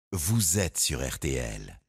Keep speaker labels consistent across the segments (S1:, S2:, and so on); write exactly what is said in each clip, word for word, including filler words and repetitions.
S1: Vous êtes sur R T L.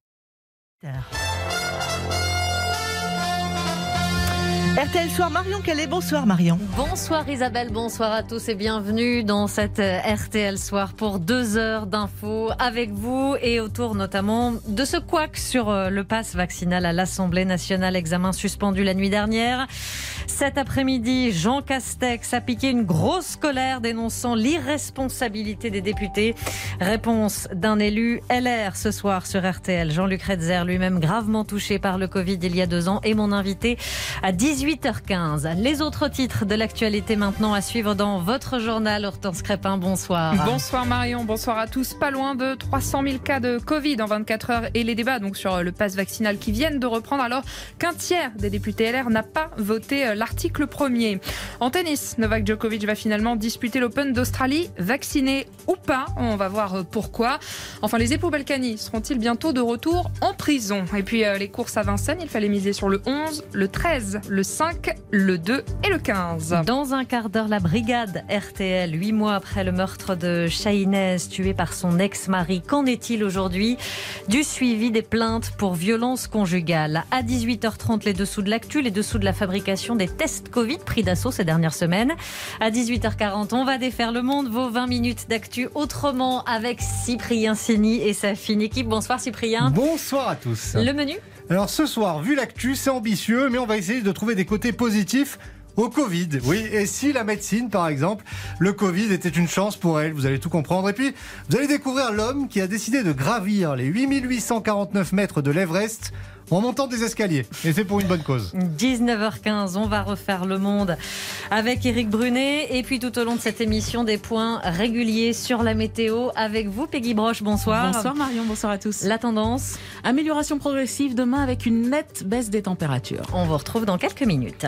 S2: R T L Soir, Marion Calais. Bonsoir Marion.
S3: Bonsoir Isabelle, bonsoir à tous et bienvenue dans cette R T L Soir pour deux heures d'infos avec vous et autour notamment de ce couac sur le pass vaccinal à l'Assemblée nationale. Examen suspendu la nuit dernière. Cet après-midi, Jean Castex a piqué une grosse colère dénonçant l'irresponsabilité des députés. Réponse d'un élu L R ce soir sur R T L. Jean-Luc Redzer, lui-même gravement touché par le Covid il y a deux ans, est mon invité à dix-huit heures quinze. Les autres titres de l'actualité maintenant à suivre dans votre journal. Hortense Crépin, bonsoir.
S4: Bonsoir Marion, bonsoir à tous. Pas loin de trois cent mille cas de Covid en vingt-quatre heures et les débats donc sur le pass vaccinal qui viennent de reprendre alors qu'un tiers des députés L R n'a pas voté l'article premier. En tennis, Novak Djokovic va finalement disputer l'Open d'Australie, vacciné ou pas. On va voir pourquoi. Enfin, les époux Balkany seront-ils bientôt de retour en prison? Et puis les courses à Vincennes, il fallait miser sur le onze, le treize, le cinq, le deux et le quinze.
S3: Dans un quart d'heure, la brigade R T L, huit mois après le meurtre de Shahinez, tué par son ex-mari. Qu'en est-il aujourd'hui du suivi des plaintes pour violence conjugale? À dix-huit heures trente, les dessous de l'actu, les dessous de la fabrication des tests Covid pris d'assaut ces dernières semaines. À dix-huit heures quarante, on va défaire le monde. Vos vingt minutes d'actu autrement avec Cyprien Sini et sa fine équipe. Bonsoir Cyprien.
S5: Bonsoir à tous.
S3: Le menu ?
S5: Alors ce soir, vu l'actu, c'est ambitieux, mais on va essayer de trouver des côtés positifs au Covid. Oui, et si la médecine, par exemple, le Covid était une chance pour elle, vous allez tout comprendre. Et puis, vous allez découvrir l'homme qui a décidé de gravir les huit mille huit cent quarante-neuf mètres de l'Everest en montant des escaliers. Et c'est pour une bonne cause.
S3: dix-neuf heures quinze, on va refaire le monde avec Éric Brunet. Et puis tout au long de cette émission, des points réguliers sur la météo avec vous, Peggy Broche. Bonsoir.
S6: Bonsoir Marion, bonsoir à tous.
S3: La tendance ?
S6: Amélioration progressive demain avec une nette baisse des températures.
S3: On vous retrouve dans quelques minutes.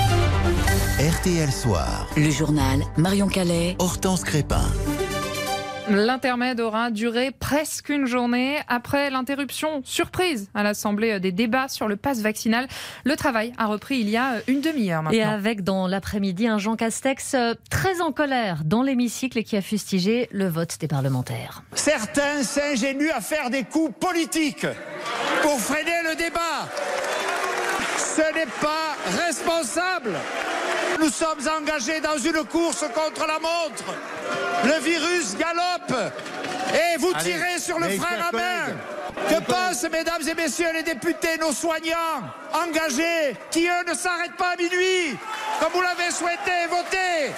S1: R T L Soir.
S7: Le journal Marion Calais.
S1: Hortense Crépin.
S4: L'intermède aura duré presque une journée. Après l'interruption surprise à l'Assemblée des débats sur le pass vaccinal, le travail a repris il y a une demi-heure maintenant.
S3: Et avec dans l'après-midi un Jean Castex très en colère dans l'hémicycle et qui a fustigé le vote des parlementaires.
S8: Certains s'ingénuent à faire des coups politiques pour freiner le débat. Ce n'est pas responsable. Nous sommes engagés dans une course contre la montre. Le virus galope et vous
S5: Allez,
S8: tirez sur le frein à main. Que pensent, mesdames et messieurs les députés, nos soignants engagés, qui eux ne s'arrêtent pas à minuit, comme vous l'avez souhaité voter?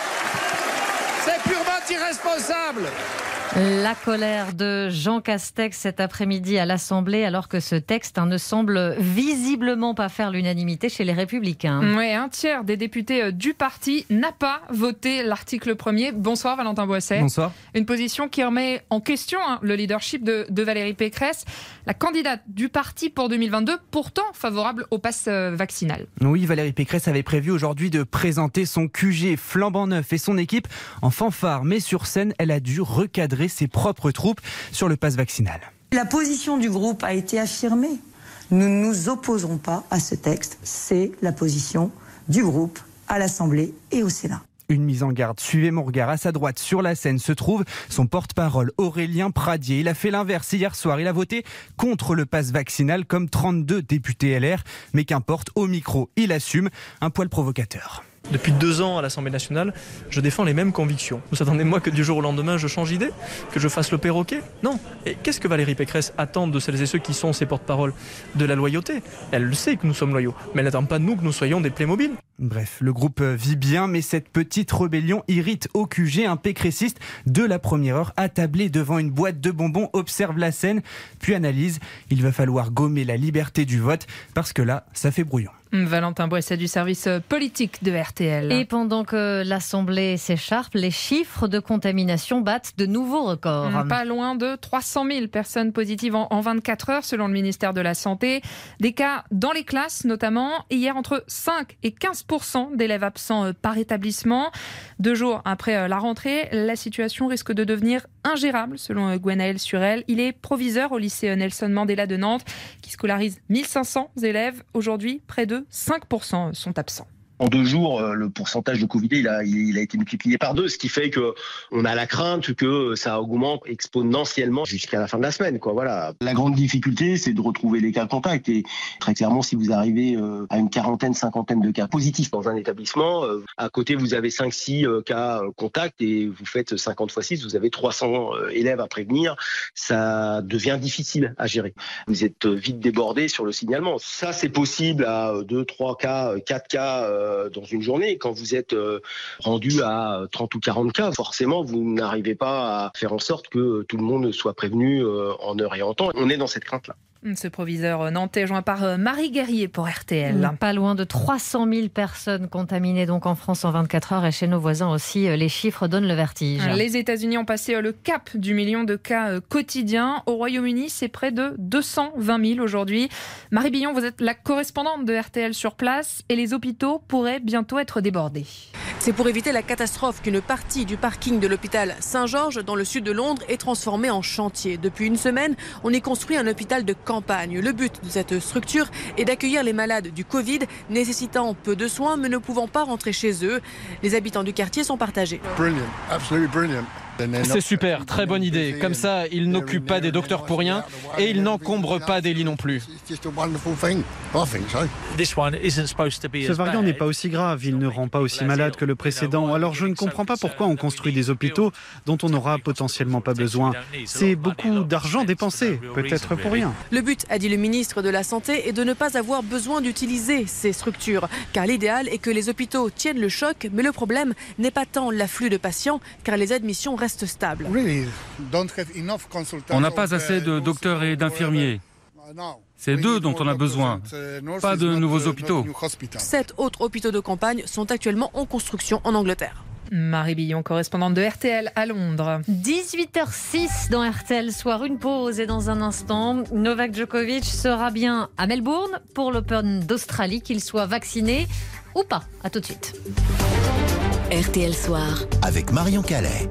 S8: C'est purement irresponsable.
S3: La colère de Jean Castex cet après-midi à l'Assemblée, alors que ce texte hein, ne semble visiblement pas faire l'unanimité chez les Républicains.
S4: Oui, un tiers des députés du parti n'a pas voté l'article premier. Bonsoir Valentin Boisset.
S5: Bonsoir.
S4: Une position qui remet en question hein, le leadership de, de Valérie Pécresse, la candidate du parti pour deux mille vingt-deux, pourtant favorable au pass vaccinal.
S9: Oui, Valérie Pécresse avait prévu aujourd'hui de présenter son Q G flambant neuf et son équipe en fanfare. Mais sur scène, elle a dû recadrer ses propres troupes sur le pass vaccinal.
S10: La position du groupe a été affirmée. Nous ne nous opposerons pas à ce texte. C'est la position du groupe à l'Assemblée et au Sénat.
S9: Une mise en garde. Suivez mon regard. À sa droite, sur la scène, se trouve son porte-parole, Aurélien Pradier. Il a fait l'inverse hier soir. Il a voté contre le pass vaccinal comme trente-deux députés L R. Mais qu'importe, au micro, il assume un poil provocateur.
S11: Depuis deux ans à l'Assemblée nationale, je défends les mêmes convictions. Vous attendez de moi que du jour au lendemain je change d'idée? Que je fasse le perroquet? Non. Et qu'est-ce que Valérie Pécresse attend de celles et ceux qui sont ses porte-parole? De la loyauté. Elle le sait que nous sommes loyaux, mais elle n'attend pas de nous que nous soyons des Playmobil.
S9: Bref, le groupe vit bien, mais cette petite rébellion irrite au Q G. Un pécressiste de la première heure, attablé devant une boîte de bonbons, observe la scène, puis analyse. Il va falloir gommer la liberté du vote, parce que là, ça fait brouillon.
S4: Valentin Boisset du service politique de R T L.
S3: Et pendant que l'Assemblée s'écharpe, les chiffres de contamination battent de nouveaux records.
S4: Pas loin de trois cent mille personnes positives en vingt-quatre heures selon le ministère de la Santé. Des cas dans les classes notamment. Et hier, entre cinq et quinze pour cent d'élèves absents par établissement. Deux jours après la rentrée, la situation risque de devenir ingérable selon Gwenaël Surel. Il est proviseur au lycée Nelson Mandela de Nantes qui scolarise mille cinq cents élèves. Aujourd'hui, près de cinq pour cent sont absents.
S12: En deux jours, le pourcentage de Covid, il a, il a été multiplié par deux, ce qui fait que on a la crainte que ça augmente exponentiellement jusqu'à la fin de la semaine, quoi. Voilà. La grande difficulté, c'est de retrouver les cas contacts. Et très clairement, si vous arrivez à une quarantaine, cinquantaine de cas positifs dans un établissement, à côté, vous avez cinq six cas contacts et vous faites cinquante fois six, vous avez trois cents élèves à prévenir. Ça devient difficile à gérer. Vous êtes vite débordé sur le signalement. Ça, c'est possible à deux, trois cas, quatre cas dans une journée. Quand vous êtes rendu à trente ou quarante cas, forcément, vous n'arrivez pas à faire en sorte que tout le monde soit prévenu en heure et en temps. On est dans cette crainte-là.
S4: Ce proviseur nantais joint par Marie Guerrier pour R T L.
S3: Pas loin de trois cent mille personnes contaminées donc en France en vingt-quatre heures et chez nos voisins aussi, les chiffres donnent le vertige.
S4: Les États-Unis ont passé le cap du million de cas quotidiens. Au Royaume-Uni, c'est près de deux cent vingt mille aujourd'hui. Marie Billon, vous êtes la correspondante de R T L sur place et les hôpitaux pourraient bientôt être débordés.
S13: C'est pour éviter la catastrophe qu'une partie du parking de l'hôpital Saint-Georges dans le sud de Londres est transformée en chantier. Depuis une semaine, on y construit un hôpital de campagne. Le but de cette structure est d'accueillir les malades du Covid, nécessitant peu de soins mais ne pouvant pas rentrer chez eux. Les habitants du quartier sont partagés.
S14: Brilliant, absolutely brilliant. C'est super, très bonne idée. Comme ça, ils n'occupent pas des docteurs pour rien et ils n'encombrent pas des lits non plus.
S15: Ce variant n'est pas aussi grave, il ne rend pas aussi malade que le précédent. Alors je ne comprends pas pourquoi on construit des hôpitaux dont on n'aura potentiellement pas besoin. C'est beaucoup d'argent dépensé, peut-être pour rien.
S13: Le but, a dit le ministre de la Santé, est de ne pas avoir besoin d'utiliser ces structures. Car l'idéal est que les hôpitaux tiennent le choc, mais le problème n'est pas tant l'afflux de patients, car les admissions restent stable.
S16: On n'a pas assez de docteurs et d'infirmiers. C'est d'eux dont on a besoin, pas de nouveaux hôpitaux.
S13: Sept autres hôpitaux de campagne sont actuellement en construction en Angleterre.
S4: Marie Billon, correspondante de R T L à Londres.
S3: dix-huit heures six dans R T L Soir, une pause et dans un instant, Novak Djokovic sera bien à Melbourne pour l'Open d'Australie, qu'il soit vacciné ou pas. À tout de suite.
S7: R T L Soir
S1: avec Marion Calais.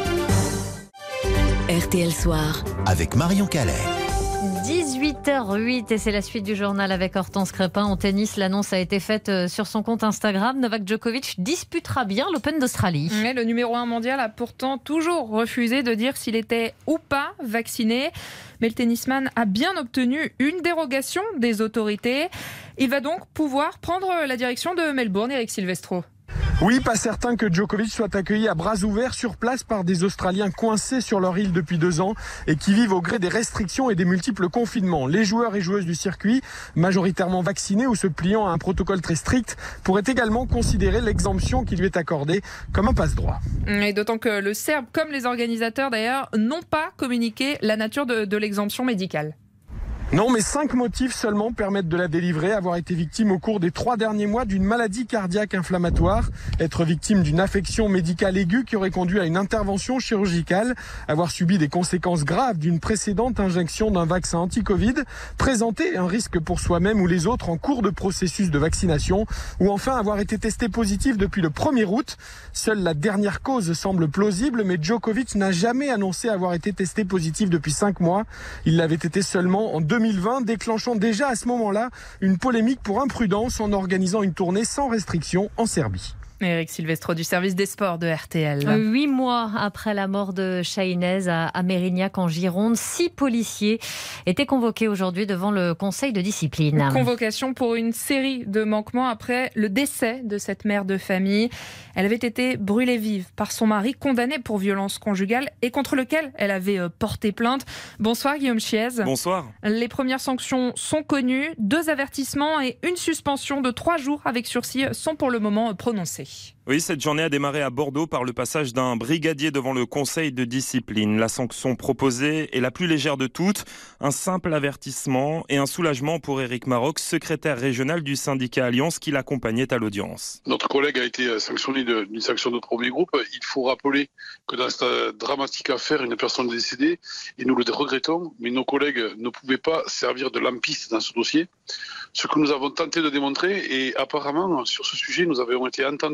S7: R T L Soir
S1: avec Marion Calais.
S3: dix-huit heures huit et c'est la suite du journal avec Hortense Crépin. En tennis, l'annonce a été faite sur son compte Instagram. Novak Djokovic disputera bien l'Open d'Australie.
S4: Mais le numéro un mondial a pourtant toujours refusé de dire s'il était ou pas vacciné. Mais le tennisman a bien obtenu une dérogation des autorités. Il va donc pouvoir prendre la direction de Melbourne, Eric Silvestro.
S17: Oui, pas certain que Djokovic soit accueilli à bras ouverts sur place par des Australiens coincés sur leur île depuis deux ans et qui vivent au gré des restrictions et des multiples confinements. Les joueurs et joueuses du circuit, majoritairement vaccinés ou se pliant à un protocole très strict, pourraient également considérer l'exemption qui lui est accordée comme un passe-droit.
S4: Et d'autant que le Serbe, comme les organisateurs d'ailleurs, n'ont pas communiqué la nature de, de l'exemption médicale.
S17: Non, mais cinq motifs seulement permettent de la délivrer. Avoir été victime au cours des trois derniers mois d'une maladie cardiaque inflammatoire, être victime d'une affection médicale aiguë qui aurait conduit à une intervention chirurgicale, avoir subi des conséquences graves d'une précédente injection d'un vaccin anti-Covid, présenter un risque pour soi-même ou les autres en cours de processus de vaccination, ou enfin avoir été testé positif depuis le premier août. Seule la dernière cause semble plausible, mais Djokovic n'a jamais annoncé avoir été testé positif depuis cinq mois. Il l'avait été seulement en deux mille vingt, déclenchant déjà à ce moment-là une polémique pour imprudence en organisant une tournée sans restriction en Serbie.
S4: Eric Silvestro du service des sports de R T L.
S3: Huit mois après la mort de Chahinez à Mérignac en Gironde, six policiers étaient convoqués aujourd'hui devant le conseil de discipline.
S4: Convocation pour une série de manquements après le décès de cette mère de famille. Elle avait été brûlée vive par son mari, condamné pour violence conjugale et contre lequel elle avait porté plainte. Bonsoir Guillaume Chiez.
S18: Bonsoir.
S4: Les premières sanctions sont connues. Deux avertissements et une suspension de trois jours avec sursis sont pour le moment prononcés.
S18: Oui, cette journée a démarré à Bordeaux par le passage d'un brigadier devant le conseil de discipline. La sanction proposée est la plus légère de toutes, un simple avertissement et un soulagement pour Éric Maroc, secrétaire régional du syndicat Alliance qui l'accompagnait à l'audience.
S19: Notre collègue a été sanctionné d'une sanction de premier groupe. Il faut rappeler que dans cette dramatique affaire, une personne est décédée et nous le regrettons, mais nos collègues ne pouvaient pas servir de lampiste dans ce dossier. Ce que nous avons tenté de démontrer et apparemment sur ce sujet nous avons été entendus. Notre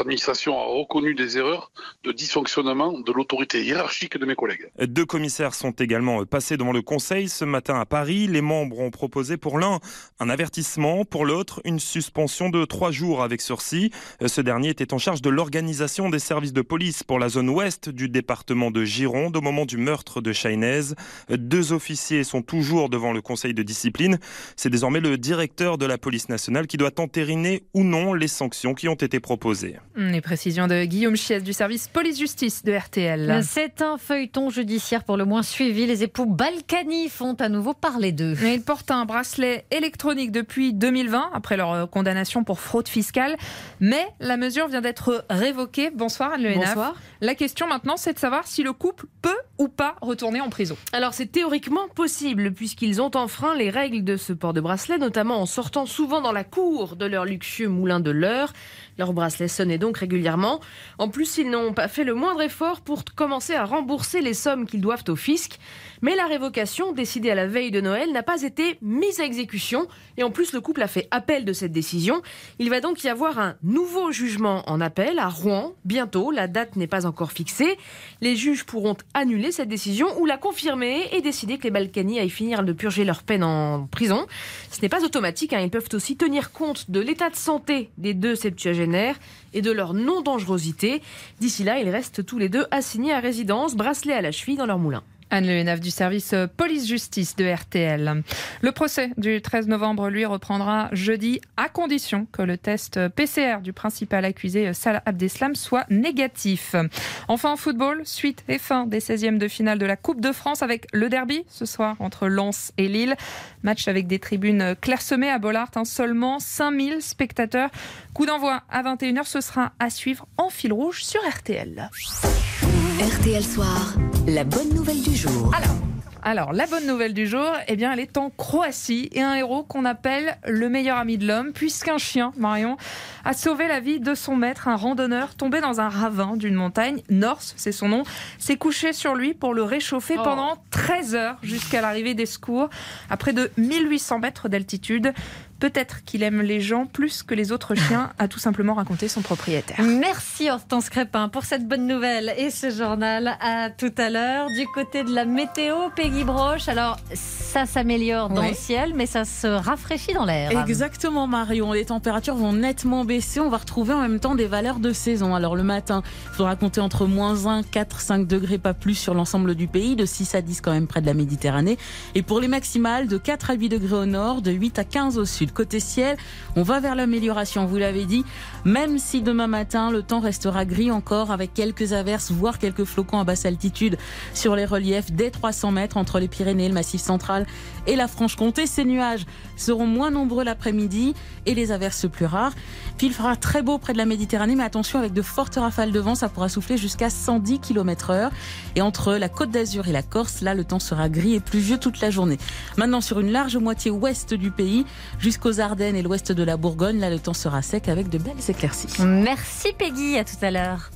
S19: administration a reconnu des erreurs de dysfonctionnement de l'autorité hiérarchique de mes collègues.
S18: Deux commissaires sont également passés devant le Conseil ce matin à Paris. Les membres ont proposé pour l'un un avertissement, pour l'autre une suspension de trois jours avec sursis. Ce dernier était en charge de l'organisation des services de police pour la zone ouest du département de Gironde au moment du meurtre de Chahinez. Deux officiers sont toujours devant le Conseil de discipline. C'est désormais le directeur de la police nationale qui doit entériner ou non les sanctions qui ont été proposées.
S4: Les précisions de Guillaume Chies du service police-justice de R T L.
S3: C'est un feuilleton judiciaire pour le moins suivi. Les époux Balkany font à nouveau parler d'eux.
S4: Ils portent un bracelet électronique depuis deux mille vingt, après leur condamnation pour fraude fiscale. Mais la mesure vient d'être révoquée. Bonsoir Anne Le Hénaff.
S20: Bonsoir.
S4: La question maintenant, c'est de savoir si le couple peut ou pas retourner en prison.
S20: Alors c'est théoriquement possible, puisqu'ils ont enfreint les règles de ce port de bracelet, notamment en sortant souvent dans la cour de leur luxueux moulin de l'Eure. Leur bracelet sonnait donc régulièrement. En plus, ils n'ont pas fait le moindre effort pour commencer à rembourser les sommes qu'ils doivent au fisc. Mais la révocation, décidée à la veille de Noël, n'a pas été mise à exécution. Et en plus, le couple a fait appel de cette décision. Il va donc y avoir un nouveau jugement en appel à Rouen. Bientôt, la date n'est pas encore fixée. Les juges pourront annuler cette décision ou la confirmer et décider que les Balkany aillent finir de purger leur peine en prison. Ce n'est pas automatique, hein. Ils peuvent aussi tenir compte de l'état de santé des deux septuagénaires et de leur non-dangerosité. D'ici là, ils restent tous les deux assignés à résidence, bracelets à la cheville dans leur moulin.
S4: Anne Le Hénaff du service police-justice de R T L. Le procès du treize novembre, lui, reprendra jeudi à condition que le test P C R du principal accusé, Salah Abdeslam, soit négatif. Enfin en football, suite et fin des seizièmes de finale de la Coupe de France avec le derby ce soir entre Lens et Lille. Match avec des tribunes clairsemées à Bollaert, hein, seulement cinq mille spectateurs. Coup d'envoi à vingt et une heures, ce sera à suivre en fil rouge sur R T L.
S7: R T L Soir, la bonne nouvelle du jour.
S4: Alors, alors, la bonne nouvelle du jour, eh bien, elle est en Croatie et un héros qu'on appelle le meilleur ami de l'homme, puisqu'un chien, Marion, a sauvé la vie de son maître, un randonneur tombé dans un ravin d'une montagne. Norse, c'est son nom, s'est couché sur lui pour le réchauffer oh. pendant treize heures jusqu'à l'arrivée des secours, à près de mille huit cents mètres d'altitude. Peut-être qu'il aime les gens plus que les autres chiens, a tout simplement raconté son propriétaire.
S3: Merci Hortense Crépin pour cette bonne nouvelle et ce journal. À tout à l'heure. Du côté de la météo, Peggy Broche, alors ça s'améliore dans oui. le ciel, mais ça se rafraîchit dans l'air.
S6: Exactement Marion, les températures vont nettement baisser. On va retrouver en même temps des valeurs de saison. Alors le matin, il faudra compter entre moins un, quatre, cinq degrés, pas plus sur l'ensemble du pays, de six à dix quand même près de la Méditerranée. Et pour les maximales, de quatre à huit degrés au nord, de huit à quinze au sud. Côté ciel, on va vers l'amélioration, vous l'avez dit, même si demain matin, le temps restera gris encore avec quelques averses, voire quelques flocons à basse altitude sur les reliefs dès trois cents mètres entre les Pyrénées, le Massif central et la Franche-Comté. Ces nuages seront moins nombreux l'après-midi et les averses plus rares. Puis il fera très beau près de la Méditerranée, mais attention avec de fortes rafales de vent, ça pourra souffler jusqu'à cent dix kilomètres heure. Et entre la Côte d'Azur et la Corse, là, le temps sera gris et pluvieux toute la journée. Maintenant, sur une large moitié ouest du pays, jusqu'aux Ardennes et l'ouest de la Bourgogne, là, le temps sera sec avec de belles éclaircies.
S3: Merci Peggy, à tout à l'heure.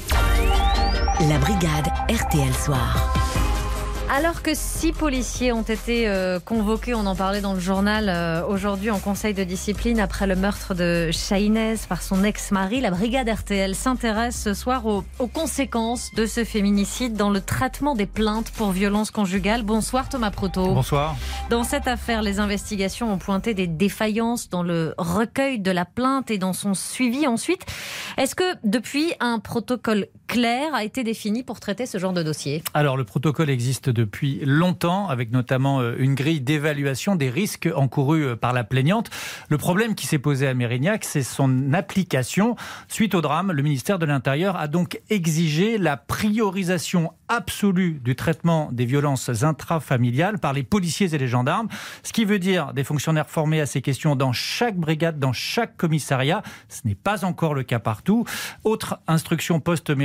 S7: La brigade R T L Soir.
S3: Alors que six policiers ont été euh, convoqués, on en parlait dans le journal euh, aujourd'hui en conseil de discipline après le meurtre de Chahinez par son ex-mari, la brigade R T L s'intéresse ce soir aux, aux conséquences de ce féminicide dans le traitement des plaintes pour violences conjugales. Bonsoir Thomas Proto.
S21: Bonsoir.
S3: Dans cette affaire, les investigations ont pointé des défaillances dans le recueil de la plainte et dans son suivi ensuite. Est-ce que depuis un protocole clair a été défini pour traiter ce genre de dossier ?
S21: Alors le protocole existe depuis longtemps, avec notamment une grille d'évaluation des risques encourus par la plaignante. Le problème qui s'est posé à Mérignac, c'est son application. Suite au drame, le ministère de l'Intérieur a donc exigé la priorisation absolue du traitement des violences intrafamiliales par les policiers et les gendarmes, ce qui veut dire des fonctionnaires formés à ces questions dans chaque brigade, dans chaque commissariat. Ce n'est pas encore le cas partout. Autre instruction post-Mérignac,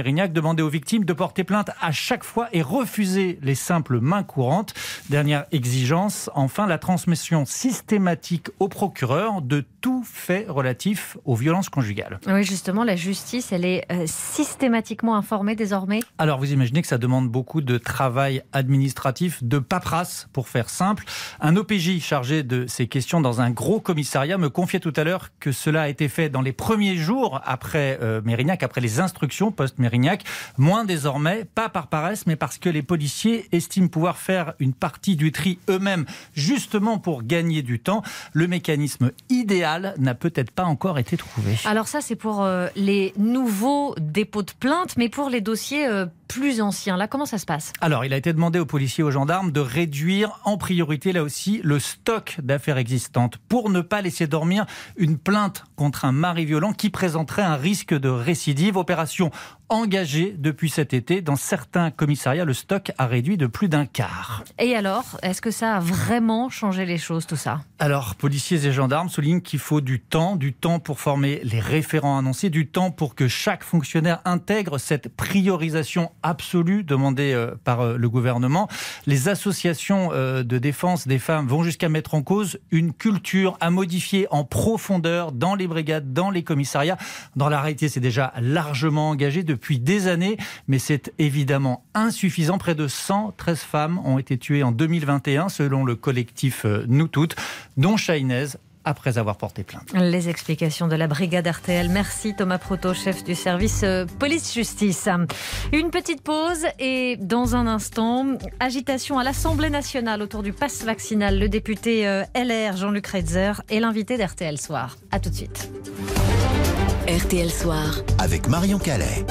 S21: Mérignac demandait aux victimes de porter plainte à chaque fois et refuser les simples mains courantes. Dernière exigence, enfin, la transmission systématique au procureur de tout fait relatif aux violences conjugales.
S3: Oui, justement, la justice, elle est euh, systématiquement informée désormais.
S21: Alors, vous imaginez que ça demande beaucoup de travail administratif, de paperasse, pour faire simple. Un O P J chargé de ces questions dans un gros commissariat me confiait tout à l'heure que cela a été fait dans les premiers jours après euh, Mérignac, après les instructions post-Mérignac. Moins désormais, pas par paresse, mais parce que les policiers estiment pouvoir faire une partie du tri eux-mêmes, justement pour gagner du temps. Le mécanisme idéal n'a peut-être pas encore été trouvé.
S3: Alors ça, c'est pour euh, les nouveaux dépôts de plainte, mais pour les dossiers euh, plus anciens, là, comment ça se passe ?
S21: Alors, il a été demandé aux policiers et aux gendarmes de réduire en priorité, là aussi, le stock d'affaires existantes pour ne pas laisser dormir une plainte contre un mari violent qui présenterait un risque de récidive. Opération engagée depuis cet été. Dans certains commissariats, le stock a réduit de plus d'un quart.
S3: Et alors, est-ce que ça a vraiment changé les choses, tout ça ?
S21: Alors, policiers et gendarmes soulignent qu'il faut du temps, du temps pour former les référents annoncés, du temps pour que chaque fonctionnaire intègre cette priorisation absolue demandée euh, par euh, le gouvernement. Les associations euh, de défense des femmes vont jusqu'à mettre en cause une culture à modifier en profondeur dans les brigades, dans les commissariats. Dans la réalité, c'est déjà largement engagé depuis des années, mais c'est évidemment insuffisant. Près de cent treize femmes ont été tuées en deux mille vingt et un, selon le collectif euh, Nous Toutes, dont Chahinez, après avoir porté plainte.
S3: Les explications de la brigade R T L. Merci Thomas Proto, chef du service police-justice. Une petite pause et dans un instant, agitation à l'Assemblée nationale autour du pass vaccinal. Le député L R Jean-Luc Reitzer est l'invité d'R T L Soir. A tout de suite.
S7: R T L Soir.
S1: Avec Marion Calais.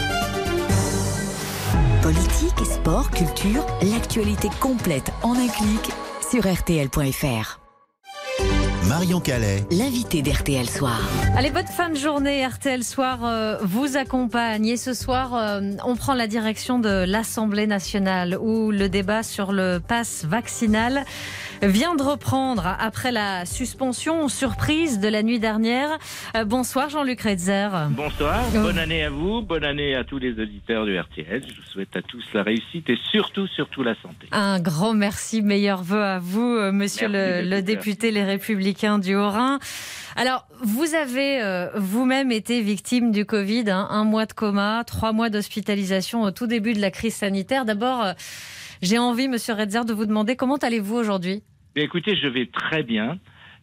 S7: Politique, sport, culture, l'actualité complète en un clic sur R T L point F R.
S1: Marion Calais,
S7: l'invité d'R T L Soir.
S3: Allez, votre fin de journée R T L Soir euh, vous accompagne. Et ce soir, euh, on prend la direction de l'Assemblée nationale où le débat sur le pass vaccinal vient de reprendre après la suspension surprise de la nuit dernière. Euh, bonsoir Jean-Luc Reitzer.
S2: Bonsoir, bonne année à vous, bonne année à tous les auditeurs du R T L. Je vous souhaite à tous la réussite et surtout, surtout la santé.
S3: Un grand merci, meilleurs vœux à vous, monsieur le, le député Les Républicains du Haut-Rhin. Alors, vous avez euh, vous-même été victime du Covid, hein, un mois de coma, trois mois d'hospitalisation au tout début de la crise sanitaire. D'abord, euh, j'ai envie, monsieur Reitzer, de vous demander comment allez-vous aujourd'hui ?
S2: Bien, écoutez, je vais très bien.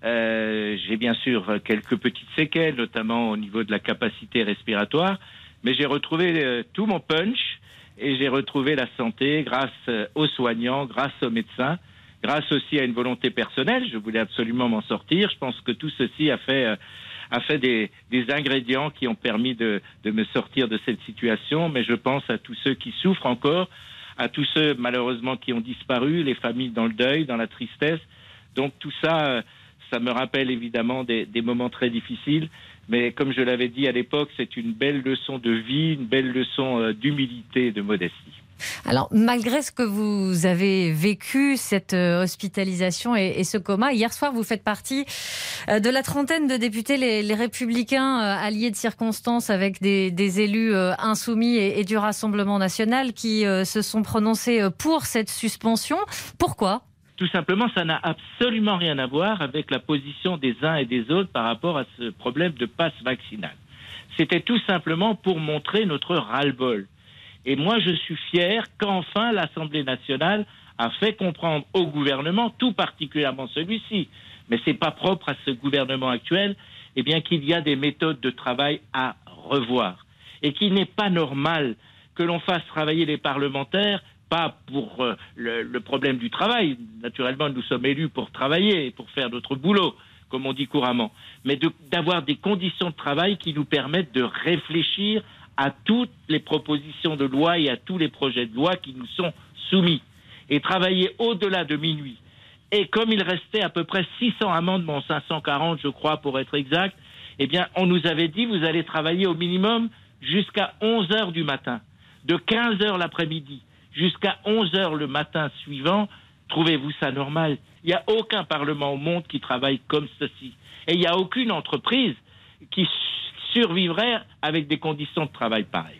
S2: Euh, j'ai bien sûr quelques petites séquelles, notamment au niveau de la capacité respiratoire, mais j'ai retrouvé euh, tout mon punch et j'ai retrouvé la santé grâce euh, aux soignants, grâce aux médecins, grâce aussi à une volonté personnelle. Je voulais absolument m'en sortir. Je pense que tout ceci a fait, euh, a fait des, des ingrédients qui ont permis de, de me sortir de cette situation, mais je pense à tous ceux qui souffrent encore, à tous ceux malheureusement qui ont disparu, les familles dans le deuil, dans la tristesse. Donc tout ça, ça me rappelle évidemment des, des moments très difficiles. Mais comme je l'avais dit à l'époque, c'est une belle leçon de vie, une belle leçon d'humilité et de modestie.
S3: Alors, malgré ce que vous avez vécu, cette hospitalisation et, et ce coma, hier soir, vous faites partie de la trentaine de députés, les, les Républicains, alliés de circonstance avec des, des élus insoumis et, et du Rassemblement national qui se sont prononcés pour cette suspension. Pourquoi ?
S2: Tout simplement, ça n'a absolument rien à voir avec la position des uns et des autres par rapport à ce problème de passe vaccinal. C'était tout simplement pour montrer notre ras-le-bol. Et moi, je suis fier qu'enfin l'Assemblée nationale a fait comprendre au gouvernement, tout particulièrement celui-ci, mais c'est pas propre à ce gouvernement actuel, eh bien qu'il y a des méthodes de travail à revoir. Et qu'il n'est pas normal que l'on fasse travailler les parlementaires, pas pour euh, le, le problème du travail. Naturellement, nous sommes élus pour travailler et pour faire notre boulot, comme on dit couramment, mais de, d'avoir des conditions de travail qui nous permettent de réfléchir à toutes les propositions de loi et à tous les projets de loi qui nous sont soumis, et travailler au-delà de minuit. Et comme il restait à peu près six cents amendements, cinq cent quarante je crois pour être exact, eh bien on nous avait dit vous allez travailler au minimum jusqu'à onze heures du matin, de quinze heures l'après-midi jusqu'à onze heures le matin suivant. Trouvez-vous ça normal ? Il n'y a aucun parlement au monde qui travaille comme ceci. Et il n'y a aucune entreprise qui survivrait avec des conditions de travail pareilles.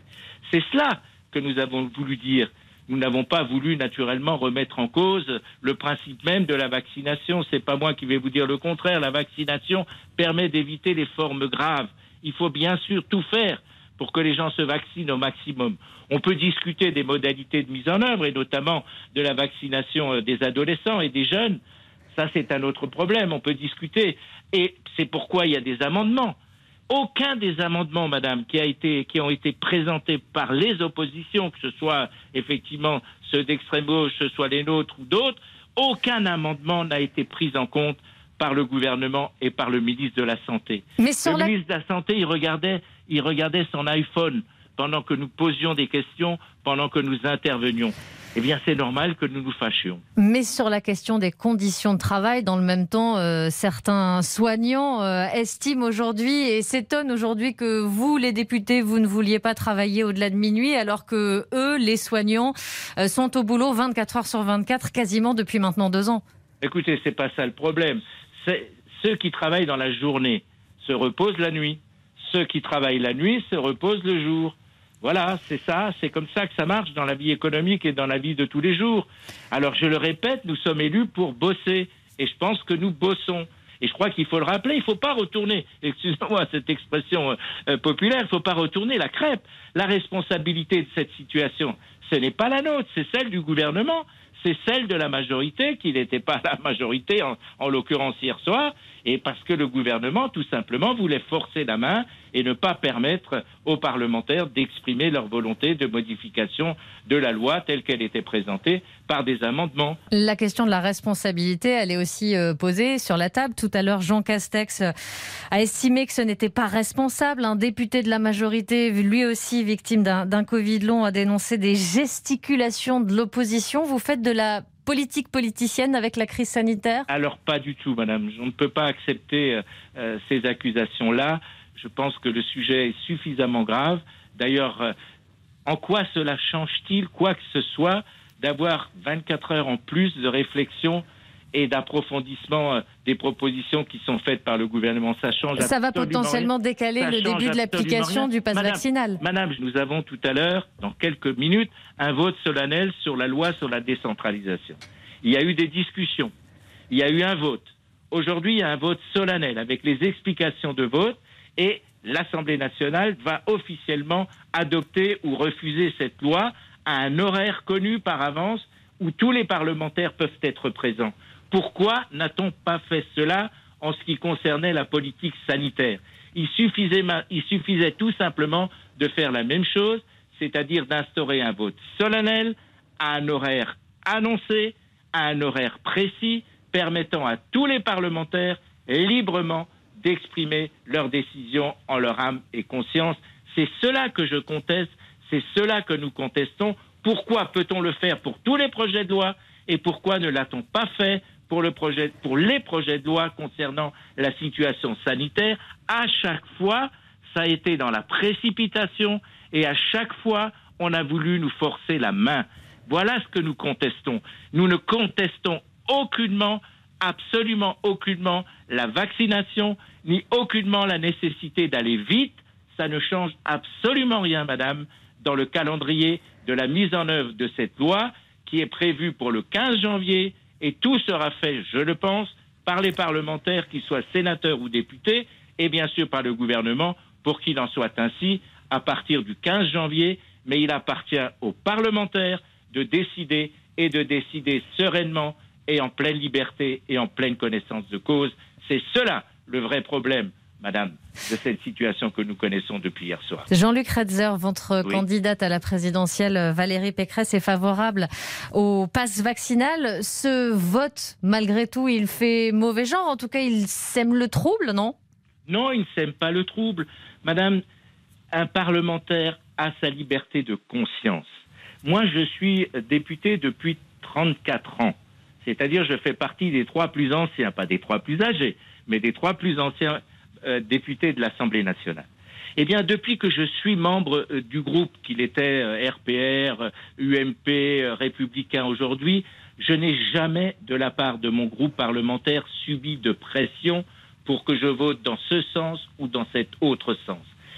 S2: C'est cela que nous avons voulu dire. Nous n'avons pas voulu naturellement remettre en cause le principe même de la vaccination. C'est pas moi qui vais vous dire le contraire. La vaccination permet d'éviter les formes graves. Il faut bien sûr tout faire pour que les gens se vaccinent au maximum. On peut discuter des modalités de mise en œuvre et notamment de la vaccination des adolescents et des jeunes. Ça, c'est un autre problème. On peut discuter. Et c'est pourquoi il y a des amendements. Aucun des amendements, madame, qui, a été, qui ont été présentés par les oppositions, que ce soit effectivement ceux d'extrême gauche, que ce soit les nôtres ou d'autres, aucun amendement n'a été pris en compte par le gouvernement et par le ministre de la Santé. Mais le la... ministre de la Santé, il regardait, il regardait son iPhone pendant que nous posions des questions, pendant que nous intervenions. Eh bien, c'est normal que nous nous fâchions.
S3: Mais sur la question des conditions de travail, dans le même temps, euh, certains soignants euh, estiment aujourd'hui et s'étonnent aujourd'hui que vous, les députés, vous ne vouliez pas travailler au-delà de minuit, alors que eux, les soignants, euh, sont au boulot vingt-quatre heures sur vingt-quatre, quasiment depuis maintenant deux ans.
S2: Écoutez, c'est pas ça le problème. C'est ceux qui travaillent dans la journée se reposent la nuit. Ceux qui travaillent la nuit se reposent le jour. Voilà, c'est ça, c'est comme ça que ça marche dans la vie économique et dans la vie de tous les jours. Alors, je le répète, nous sommes élus pour bosser. Et je pense que nous bossons. Et je crois qu'il faut le rappeler, il ne faut pas retourner, excusez-moi cette expression euh, populaire, il ne faut pas retourner la crêpe. La responsabilité de cette situation, ce n'est pas la nôtre, c'est celle du gouvernement. C'est celle de la majorité, qui n'était pas la majorité, en, en l'occurrence hier soir, et parce que le gouvernement, tout simplement, voulait forcer la main et ne pas permettre aux parlementaires d'exprimer leur volonté de modification de la loi telle qu'elle était présentée par des amendements.
S3: La question de la responsabilité, elle est aussi euh, posée sur la table. Tout à l'heure, Jean Castex a estimé que ce n'était pas responsable. Un député de la majorité, lui aussi victime d'un, d'un Covid long, a dénoncé des gesticulations de l'opposition. Vous faites de la politique politicienne avec la crise sanitaire ?
S2: Alors pas du tout, madame. On ne peut pas accepter euh, ces accusations-là. Je pense que le sujet est suffisamment grave. D'ailleurs, euh, en quoi cela change-t-il, quoi que ce soit, d'avoir vingt-quatre heures en plus de réflexion et d'approfondissement euh, des propositions qui sont faites par le gouvernement? Ça change
S3: Ça va potentiellement rien. décaler Ça le début de l'application rien. du pass madame, vaccinal.
S2: Madame, nous avons tout à l'heure, dans quelques minutes, un vote solennel sur la loi sur la décentralisation. Il y a eu des discussions. Il y a eu un vote. Aujourd'hui, il y a un vote solennel avec les explications de vote et l'Assemblée nationale va officiellement adopter ou refuser cette loi à un horaire connu par avance où tous les parlementaires peuvent être présents. Pourquoi n'a-t-on pas fait cela en ce qui concernait la politique sanitaire ? Il suffisait, il suffisait tout simplement de faire la même chose, c'est-à-dire d'instaurer un vote solennel à un horaire annoncé, à un horaire précis, permettant à tous les parlementaires librement d'exprimer leurs décisions en leur âme et conscience. C'est cela que je conteste, c'est cela que nous contestons. Pourquoi peut-on le faire pour tous les projets de loi et pourquoi ne l'a-t-on pas fait pour, le projet, pour les projets de loi concernant la situation sanitaire? À chaque fois, ça a été dans la précipitation et à chaque fois, on a voulu nous forcer la main. Voilà ce que nous contestons. Nous ne contestons aucunement, absolument aucunement, la vaccination, ni aucunement la nécessité d'aller vite. Ça ne change absolument rien, madame, dans le calendrier de la mise en œuvre de cette loi qui est prévue pour le quinze janvier et tout sera fait, je le pense, par les parlementaires, qu'ils soient sénateurs ou députés, et bien sûr par le gouvernement, pour qu'il en soit ainsi à partir du quinze janvier. Mais il appartient aux parlementaires de décider et de décider sereinement et en pleine liberté et en pleine connaissance de cause. C'est cela le vrai problème, madame, de cette situation que nous connaissons depuis hier soir.
S3: Jean-Luc Redzer, votre oui. candidate à la présidentielle, Valérie Pécresse, est favorable au pass vaccinal. Ce vote, malgré tout, il fait mauvais genre. En tout cas, il sème le trouble, non ?
S2: Non, il ne sème pas le trouble. Madame, un parlementaire a sa liberté de conscience. Moi, je suis député depuis trente-quatre ans. C'est-à-dire, je fais partie des trois plus anciens, pas des trois plus âgés, mais des trois plus anciens euh, députés de l'Assemblée nationale. Eh bien, depuis que je suis membre euh, du groupe, qu'il était euh, R P R, euh, U M P, euh, Républicain aujourd'hui, je n'ai jamais, de la part de mon groupe parlementaire, subi de pression pour que je vote dans ce sens ou dans cet autre sens.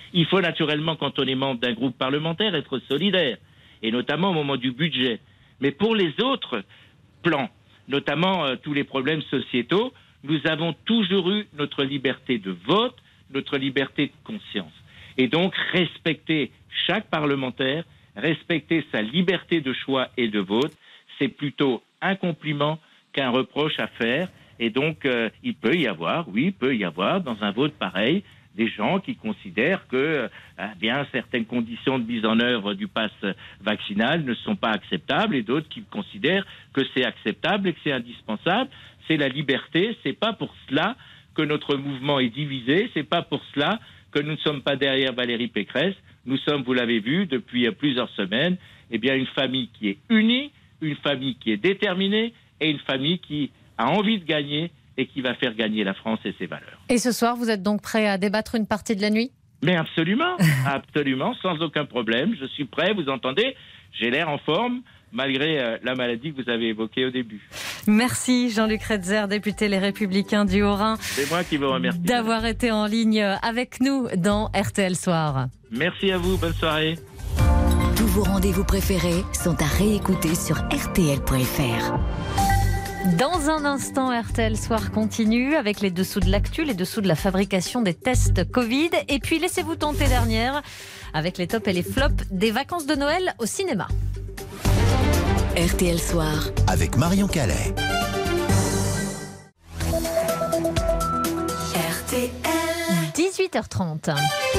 S2: Il faut naturellement, quand on est membre d'un groupe parlementaire, être solidaire, et notamment au moment du budget. Mais pour les autres plans, notamment euh, tous les problèmes sociétaux, nous avons toujours eu notre liberté de vote, notre liberté de conscience. Et donc, respecter chaque parlementaire, respecter sa liberté de choix et de vote, c'est plutôt un compliment qu'un reproche à faire. Et donc, euh, il peut y avoir, oui, il peut y avoir, dans un vote pareil, des gens qui considèrent que euh, bien certaines conditions de mise en œuvre du pass vaccinal ne sont pas acceptables, et d'autres qui considèrent que c'est acceptable et que c'est indispensable. C'est la liberté. C'est pas pour cela que notre mouvement est divisé. C'est pas pour cela que nous ne sommes pas derrière Valérie Pécresse. Nous sommes, vous l'avez vu, depuis plusieurs semaines, eh bien une famille qui est unie, une famille qui est déterminée et une famille qui a envie de gagner et qui va faire gagner la France et ses valeurs.
S3: Et ce soir, vous êtes donc prêt à débattre une partie de la nuit ?
S2: Mais absolument, absolument, sans aucun problème. Je suis prêt, vous entendez, j'ai l'air en forme, malgré euh, la maladie que vous avez évoquée au début.
S3: Merci Jean-Luc Redzer, député Les Républicains du Haut-Rhin.
S2: C'est moi qui vous remercie.
S3: D'avoir été en ligne avec nous dans R T L Soir.
S2: Merci à vous, bonne soirée.
S7: Tous vos rendez-vous préférés sont à réécouter sur R T L point F R.
S3: Dans un instant, R T L Soir continue avec les dessous de l'actu, les dessous de la fabrication des tests Covid. Et puis, laissez-vous tenter dernière avec les tops et les flops des vacances de Noël au cinéma.
S7: R T L Soir
S1: avec Marion Calais.
S3: R T L dix-huit heures trente.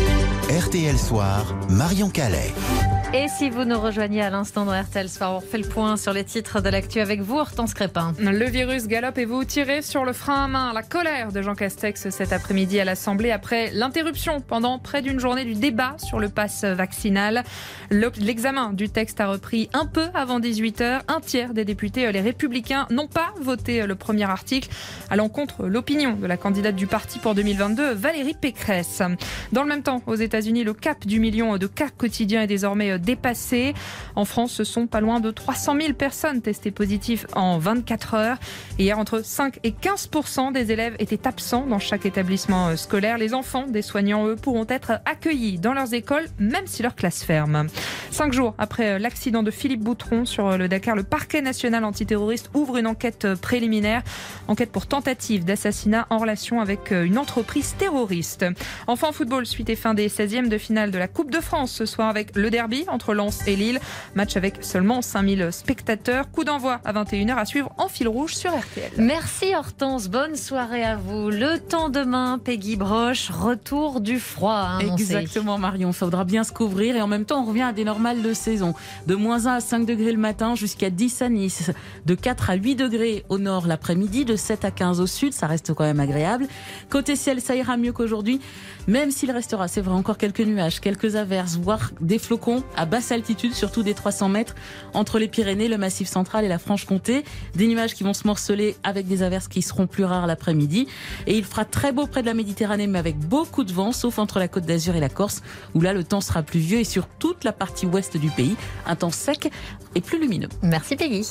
S1: R T L Soir, Marion Calais.
S3: Et si vous nous rejoignez à l'instant dans R T L Soir, on refait le point sur les titres de l'actu avec vous, Hortense Crépin.
S4: Le virus galope et vous tirez sur le frein à main. La colère de Jean Castex cet après-midi à l'Assemblée après l'interruption pendant près d'une journée du débat sur le pass vaccinal. L'examen du texte a repris un peu avant dix-huit heures. Un tiers des députés, les Républicains, n'ont pas voté le premier article à l'encontre de l'opinion de la candidate du parti pour deux mille vingt-deux, Valérie Pécresse. Dans le même temps, aux États-Unis, le cap du million de cas quotidiens est désormais dépassé. En France, ce sont pas loin de trois cent mille personnes testées positives en vingt-quatre heures. Et hier, entre cinq et quinze pour cent des élèves étaient absents dans chaque établissement scolaire. Les enfants des soignants, eux, pourront être accueillis dans leurs écoles, même si leur classe ferme. Cinq jours après l'accident de Philippe Boutron sur le Dakar, le parquet national antiterroriste ouvre une enquête préliminaire. Enquête pour tentative d'assassinat en relation avec une entreprise terroriste. Enfin, en football, suite et fin des seizièmes de finale de la Coupe de France ce soir avec le derby entre Lens et Lille. Match avec seulement cinq mille spectateurs. Coup d'envoi à vingt et une heures à suivre en fil rouge sur R T L.
S3: Merci Hortense, bonne soirée à vous. Le temps demain, Peggy Broche, retour du froid.
S6: Exactement Marion, il faudra bien se couvrir et en même temps on revient à des normales de saison. De moins un à cinq degrés le matin jusqu'à dix à Nice, de quatre à huit degrés au nord l'après-midi, de sept à quinze au sud, ça reste quand même agréable. Côté ciel, ça ira mieux qu'aujourd'hui, même s'il restera, c'est vrai, encore quelques nuages, quelques averses, voire des flocons à basse altitude, surtout des trois cents mètres, entre les Pyrénées, le Massif central et la Franche-Comté. Des nuages qui vont se morceler avec des averses qui seront plus rares l'après-midi. Et il fera très beau près de la Méditerranée, mais avec beaucoup de vent, sauf entre la Côte d'Azur et la Corse, où là, le temps sera pluvieux et sur toute la partie ouest du pays, un temps sec et plus lumineux.
S3: Merci Peggy.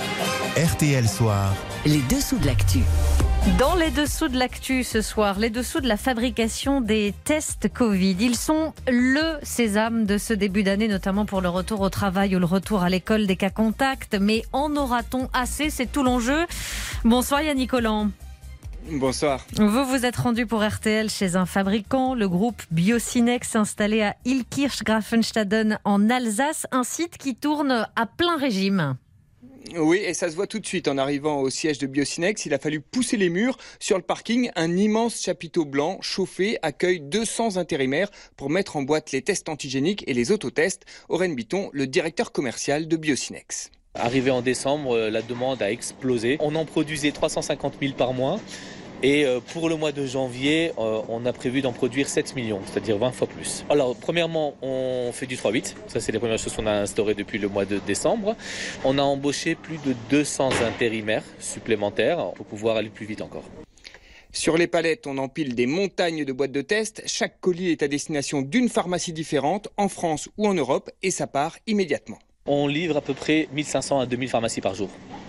S1: R T L Soir.
S7: Les dessous de l'actu.
S3: Dans les dessous de l'actu ce soir, les dessous de la fabrication des tests Covid. Ils sont le sésame de ce début d'année, notamment pour le retour au travail ou le retour à l'école des cas contacts. Mais en aura-t-on assez ? C'est tout l'enjeu. Bonsoir Yannick Collant.
S8: Bonsoir.
S3: Vous vous êtes rendu pour R T L chez un fabricant, le groupe Biocinex, installé à Illkirch-Grafenstaden en Alsace, un site qui tourne à plein régime.
S8: Oui, et ça se voit tout de suite en arrivant au siège de Biocinex. Il a fallu pousser les murs. Sur le parking, un immense chapiteau blanc chauffé accueille deux cents intérimaires pour mettre en boîte les tests antigéniques et les autotests. Oren Bitton, le directeur commercial de Biocinex.
S22: Arrivé en décembre, la demande a explosé. On en produisait trois cent cinquante mille par mois. Et pour le mois de janvier, on a prévu d'en produire sept millions, c'est-à-dire vingt fois plus. Alors, premièrement, on fait du trois huit. Ça, c'est les premières choses qu'on a instaurées depuis le mois de décembre. On a embauché plus de deux cents intérimaires supplémentaires pour pouvoir aller plus vite encore.
S8: Sur les palettes, on empile des montagnes de boîtes de tests. Chaque colis est à destination d'une pharmacie différente, en France ou en Europe, et ça part immédiatement.
S22: On livre à peu près mille cinq cents à deux mille pharmacies par jour.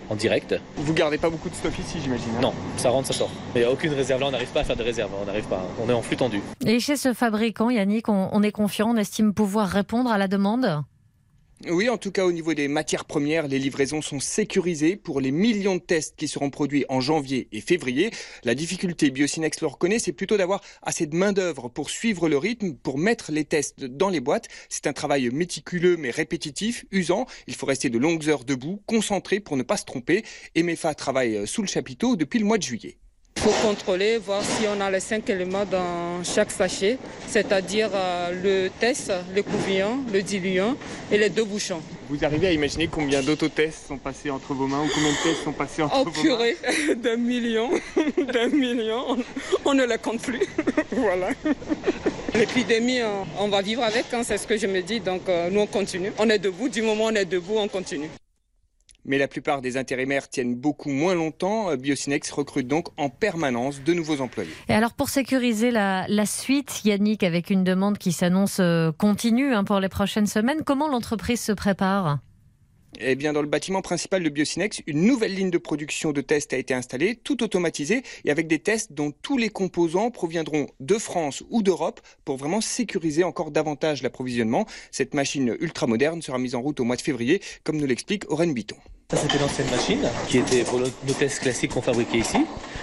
S22: en direct.
S8: Vous gardez pas beaucoup de stock ici, j'imagine hein?
S22: Non, ça rentre, ça sort. Il n'y a aucune réserve là, on n'arrive pas à faire de réserve, on n'arrive pas, on est en flux tendu.
S3: Et chez ce fabricant, Yannick, on, on est confiant, on estime pouvoir répondre à la demande ?
S8: Oui, en tout cas au niveau des matières premières, les livraisons sont sécurisées pour les millions de tests qui seront produits en janvier et février. La difficulté, Biocinex le reconnaît, c'est plutôt d'avoir assez de main-d'œuvre pour suivre le rythme, pour mettre les tests dans les boîtes. C'est un travail méticuleux mais répétitif, usant. Il faut rester de longues heures debout, concentré pour ne pas se tromper. Et MEFA travaille sous le chapiteau depuis le mois de juillet.
S5: Il faut contrôler, voir si on a les cinq éléments dans chaque sachet, c'est-à-dire euh, le test, le couvillon, le diluant et les deux bouchons.
S8: Vous arrivez à imaginer combien d'autotests sont passés entre vos mains ou combien de tests sont passés entre
S5: oh,
S8: vos
S5: purée,
S8: mains?
S5: d'un million, d'un million, on ne les compte plus. Voilà. L'épidémie, on va vivre avec, hein, c'est ce que je me dis, donc euh, nous on continue. On est debout, du moment où on est debout, on continue.
S8: Mais la plupart des intérimaires tiennent beaucoup moins longtemps. Biocinex recrute donc en permanence de nouveaux employés.
S3: Et alors pour sécuriser la, la suite, Yannick, avec une demande qui s'annonce continue hein, pour les prochaines semaines, comment l'entreprise se prépare ?
S8: Eh bien, dans le bâtiment principal de Biocinex, une nouvelle ligne de production de tests a été installée, tout automatisée et avec des tests dont tous les composants proviendront de France ou d'Europe pour vraiment sécuriser encore davantage l'approvisionnement. Cette machine ultra moderne sera mise en route au mois de février, comme nous l'explique Aurène Bitton.
S22: Ça, c'était l'ancienne machine qui était pour nos tests classiques qu'on fabriquait ici.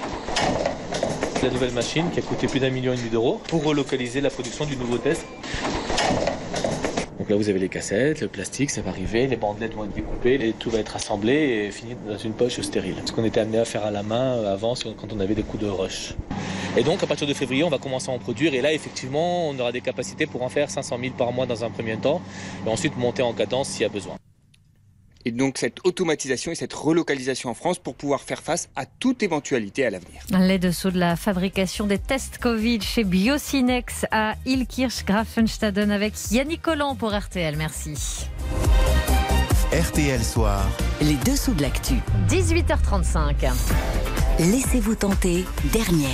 S22: La nouvelle machine qui a coûté plus d'un million et demi d'euros pour relocaliser la production du nouveau test. Donc là, vous avez les cassettes, le plastique, ça va arriver, les bandelettes vont être découpées et tout va être assemblé et fini dans une poche stérile. Ce qu'on était amené à faire à la main avant quand on avait des coups de rush. Et donc, à partir de février, on va commencer à en produire. Et là, effectivement, on aura des capacités pour en faire cinq cent mille par mois dans un premier temps et ensuite monter en cadence s'il y a besoin.
S8: Et donc cette automatisation et cette relocalisation en France pour pouvoir faire face à toute éventualité à l'avenir.
S3: Les dessous de la fabrication des tests Covid chez Biocinex à Illkirch-Grafenstaden avec Yannick Collant pour R T L. Merci.
S1: R T L Soir.
S7: Les dessous de l'actu.
S3: dix-huit heures trente-cinq.
S7: Laissez-vous tenter, dernière.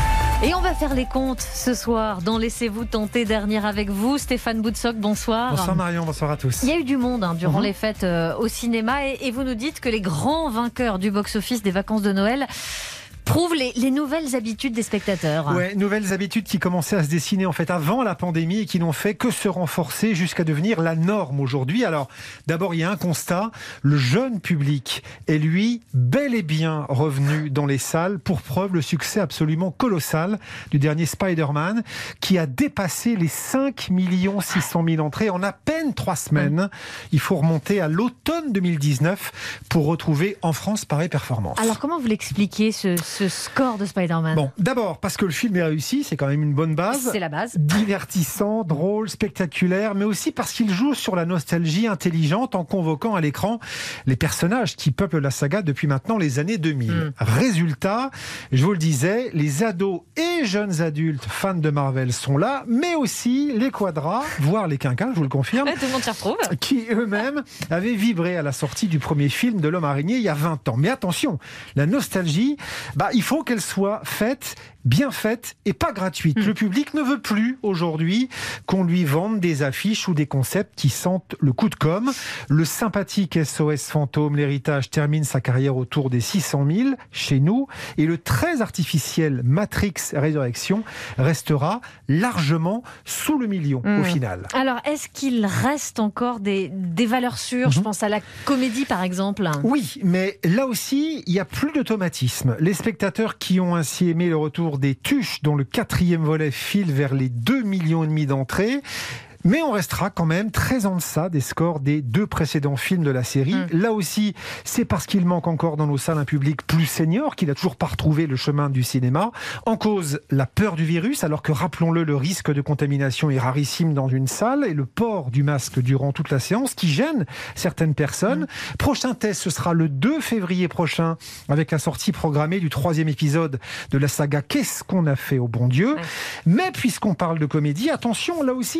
S3: Et on va faire les comptes ce soir dans Laissez-vous tenter dernière avec vous. Stéphane Boutsock, bonsoir.
S10: Bonsoir Marion, bonsoir à tous.
S3: Il y a eu du monde hein, durant
S10: mmh.
S3: les fêtes euh, au cinéma et, et vous nous dites que les grands vainqueurs du box-office des vacances de Noël prouvent les, les nouvelles habitudes des spectateurs.
S10: Ouais, nouvelles habitudes qui commençaient à se dessiner en fait avant la pandémie et qui n'ont fait que se renforcer jusqu'à devenir la norme aujourd'hui. Alors, d'abord, il y a un constat. Le jeune public est, lui, bel et bien revenu dans les salles. Pour preuve, le succès absolument colossal du dernier Spider-Man qui a dépassé les cinq millions six cent mille entrées en à peine trois semaines. Il faut remonter à l'automne deux mille dix-neuf pour retrouver en France pareille performance.
S3: Alors, comment vous l'expliquez, ce, ce score de Spider-Man ?
S10: Bon, d'abord, parce que le film est réussi, c'est quand même une bonne base.
S3: C'est la base.
S10: Divertissant, drôle, spectaculaire, mais aussi parce qu'il joue sur la nostalgie intelligente en convoquant à l'écran les personnages qui peuplent la saga depuis maintenant les années deux mille. Mmh. Résultat, je vous le disais, les ados et jeunes adultes fans de Marvel sont là, mais aussi les quadras, voire les quinquas, je vous le confirme,
S3: tout le monde s'y retrouve,
S10: qui eux-mêmes avaient vibré à la sortie du premier film de l'Homme Araignée il y a vingt ans. Mais attention, la nostalgie, bah, il faut qu'elle soit faite, bien faite et pas gratuite. Mmh. Le public ne veut plus aujourd'hui qu'on lui vende des affiches ou des concepts qui sentent le coup de com'. Le sympathique S O S Fantôme, l'héritage, termine sa carrière autour des six cent mille chez nous et le très artificiel Matrix Résurrection restera largement sous le million mmh. au final.
S3: Alors, est-ce qu'il reste encore des, des valeurs sûres ? mmh. Je pense à la comédie par exemple.
S10: Oui, mais là aussi, il n'y a plus d'automatisme. Les spectateurs qui ont ainsi aimé le retour des Tuches, dont le quatrième volet file vers les deux millions et demi d'entrées. Mais on restera quand même très en deçà des scores des deux précédents films de la série. Mmh. Là aussi, c'est parce qu'il manque encore dans nos salles un public plus senior, qu'il n'a toujours pas retrouvé le chemin du cinéma. En cause, la peur du virus, alors que, rappelons-le, le risque de contamination est rarissime dans une salle, et le port du masque durant toute la séance, qui gêne certaines personnes. Mmh. Prochain test, ce sera le deux février prochain, avec la sortie programmée du troisième épisode de la saga « Qu'est-ce qu'on a fait au bon Dieu ?» mmh. Mais puisqu'on parle de comédie, attention, là aussi, il faut de l'inédit.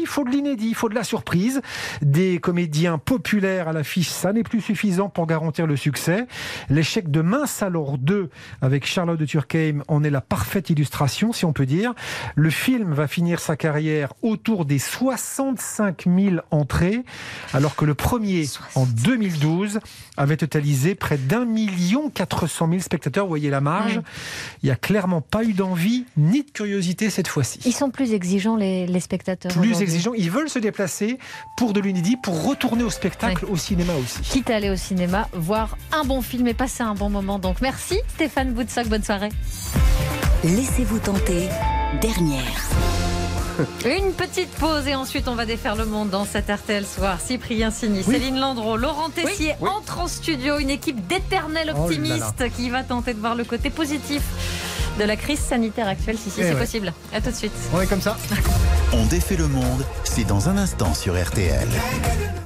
S10: l'inédit, il faut de la surprise. Des comédiens populaires à l'affiche, ça n'est plus suffisant pour garantir le succès. L'échec de Mince alors deux avec Charlotte de Turckheim en est la parfaite illustration, si on peut dire. Le film va finir sa carrière autour des soixante-cinq mille entrées, alors que le premier, en deux mille douze, avait totalisé près d'un million quatre cent mille spectateurs. Vous voyez la marge. Mmh. Il n'y a clairement pas eu d'envie ni de curiosité cette fois-ci.
S3: Ils sont plus exigeants, les, les spectateurs.
S10: Plus exigeants. Ils veulent se déplacer pour de l'inédit, pour retourner au spectacle, ouais. Au cinéma aussi.
S3: Quitte à aller au cinéma, voir un bon film et passer un bon moment. Donc merci Stéphane Boutsock, bonne soirée.
S7: Laissez-vous tenter, dernière.
S3: Une petite pause et ensuite on va défaire le monde dans cet R T L Soir. Cyprien Sini, oui. Céline Landreau, Laurent Tessier oui. Oui. entrent en studio. Une équipe d'éternels optimistes oh là là. qui va tenter de voir le côté positif de la crise sanitaire actuelle. Si, si, et c'est ouais. possible. À tout de suite.
S10: On est comme ça.
S1: On défait le monde, c'est dans un instant sur R T L.